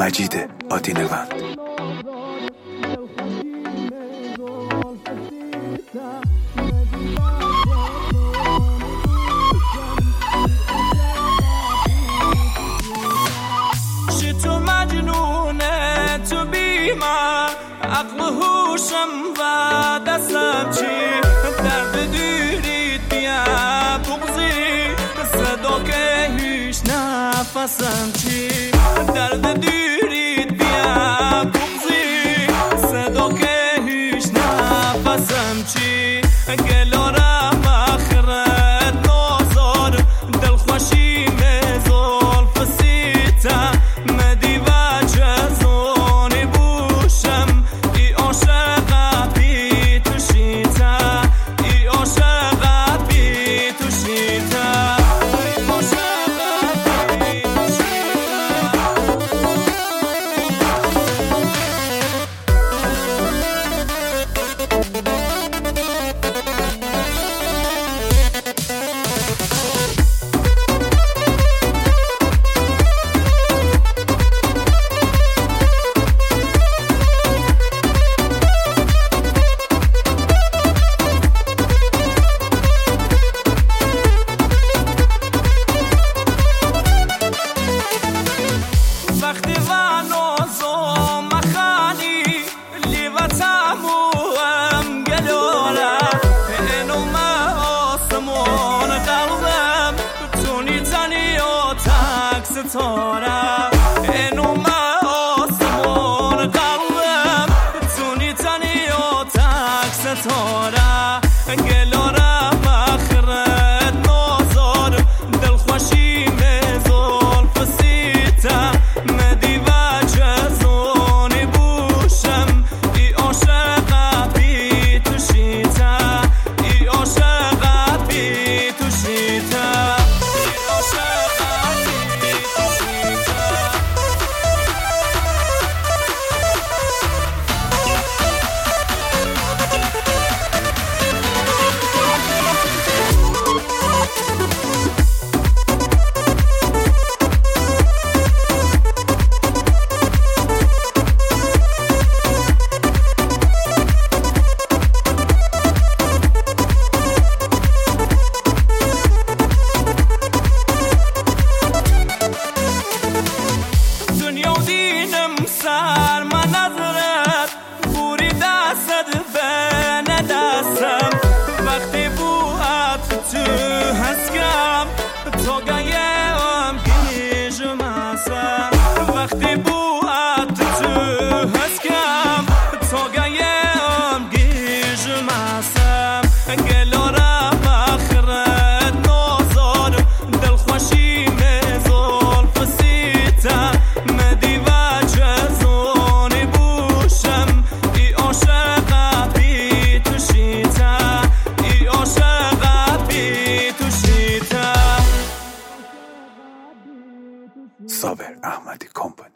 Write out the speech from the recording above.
مجید آدینوند. تو مجنونه تو بیما عقل هوشم و دستم چی درد دیرید بیا بغزی صدا که هیچ نفسم چی درد دیرید بیا بغزی صدا که هیچ نفسم چی گلارم آخرت نازار دلخوشی مزول فسیتا ستاره اینو ما آسمان قلبم بتونی تنی و تک ستاره گلارم آخرت نازار دلخوشی مزول فسیتا مدی وجه زونی بوشم ای عاشقا بی تو شیتا ای عاشقا بی تو شیتا سر من نظرت بوری دستت به ندستم وقتی بوات تو هسکم تو گیم گیجم هستم وقتی بوات تو هسکم تو گیم گیجم هستم گلارم آخرت نازار دلخوشی مزول فسیتا مدی صابر احمدی کمپانی.